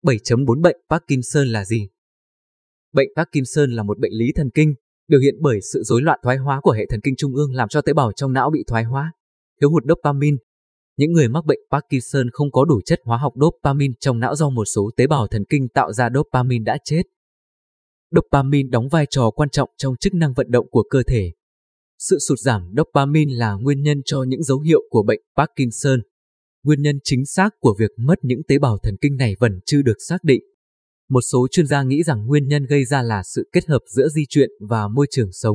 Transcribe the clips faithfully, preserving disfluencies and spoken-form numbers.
bảy chấm bốn Bệnh Parkinson là gì? Bệnh Parkinson là một bệnh lý thần kinh, biểu hiện bởi sự rối loạn thoái hóa của hệ thần kinh trung ương làm cho tế bào trong não bị thoái hóa, thiếu hụt dopamine. Những người mắc bệnh Parkinson không có đủ chất hóa học dopamine trong não do một số tế bào thần kinh tạo ra dopamine đã chết. Dopamine đóng vai trò quan trọng trong chức năng vận động của cơ thể. Sự sụt giảm dopamine là nguyên nhân cho những dấu hiệu của bệnh Parkinson. Nguyên nhân chính xác của việc mất những tế bào thần kinh này vẫn chưa được xác định. Một số chuyên gia nghĩ rằng nguyên nhân gây ra là sự kết hợp giữa di truyền và môi trường sống.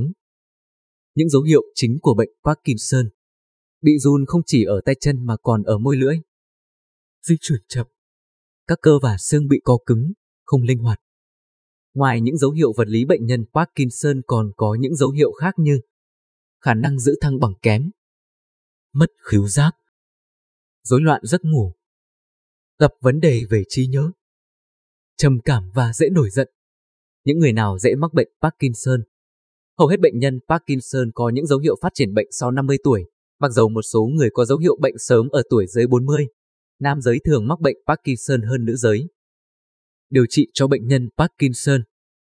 Những dấu hiệu chính của bệnh Parkinson: bị run không chỉ ở tay chân mà còn ở môi lưỡi, di chuyển chậm, các cơ và xương bị co cứng, không linh hoạt. Ngoài những dấu hiệu vật lý, bệnh nhân Parkinson còn có những dấu hiệu khác như khả năng giữ thăng bằng kém, mất khứu giác, rối loạn giấc ngủ, gặp vấn đề về trí nhớ, trầm cảm và dễ nổi giận. Những người nào dễ mắc bệnh Parkinson? Hầu hết bệnh nhân Parkinson có những dấu hiệu phát triển bệnh sau năm mươi tuổi, mặc dầu một số người có dấu hiệu bệnh sớm ở tuổi dưới bốn mươi. Nam giới thường mắc bệnh Parkinson hơn nữ giới. Điều trị cho bệnh nhân Parkinson.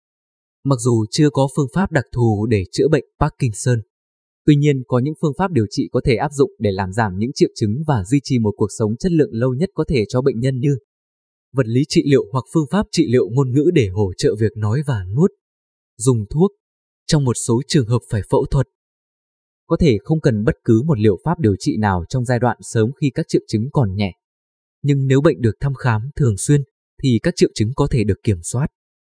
Mặc dù chưa có phương pháp đặc thù để chữa bệnh Parkinson, tuy nhiên có những phương pháp điều trị có thể áp dụng để làm giảm những triệu chứng và duy trì một cuộc sống chất lượng lâu nhất có thể cho bệnh nhân như vật lý trị liệu hoặc phương pháp trị liệu ngôn ngữ để hỗ trợ việc nói và nuốt, dùng thuốc, trong một số trường hợp phải phẫu thuật. Có thể không cần bất cứ một liệu pháp điều trị nào trong giai đoạn sớm khi các triệu chứng còn nhẹ. Nhưng nếu bệnh được thăm khám thường xuyên thì các triệu chứng có thể được kiểm soát.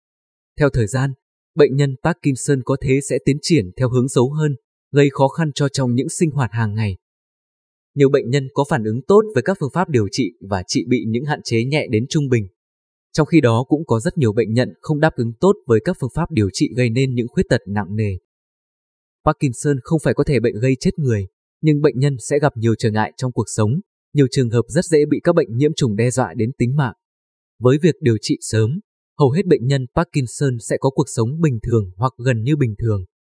Theo thời gian, bệnh nhân Parkinson có thể sẽ tiến triển theo hướng xấu hơn, gây khó khăn cho trong những sinh hoạt hàng ngày. Nhiều bệnh nhân có phản ứng tốt với các phương pháp điều trị và trị bị những hạn chế nhẹ đến trung bình. Trong khi đó cũng có rất nhiều bệnh nhân không đáp ứng tốt với các phương pháp điều trị gây nên những khuyết tật nặng nề. Parkinson không phải có thể bệnh gây chết người, nhưng bệnh nhân sẽ gặp nhiều trở ngại trong cuộc sống, nhiều trường hợp rất dễ bị các bệnh nhiễm trùng đe dọa đến tính mạng. Với việc điều trị sớm, hầu hết bệnh nhân Parkinson sẽ có cuộc sống bình thường hoặc gần như bình thường.